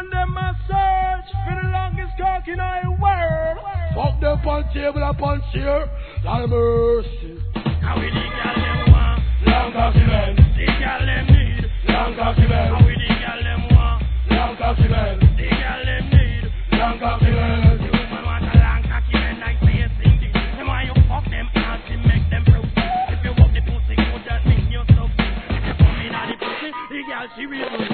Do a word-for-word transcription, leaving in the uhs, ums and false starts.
and them a search for the longest cock in our world. Fuck them on table upon chair, like mercy. How we the girl them want long cocky men. The girl them need long cocky men. How we the girl them want long cocky men. The girl them need long cocky men. The woman want a long cocky men like me a sing this. Them why you fuck them ass and make them broke. If you walk the pussy good, that mean you're so. If you come in at the pussy, the girl she will.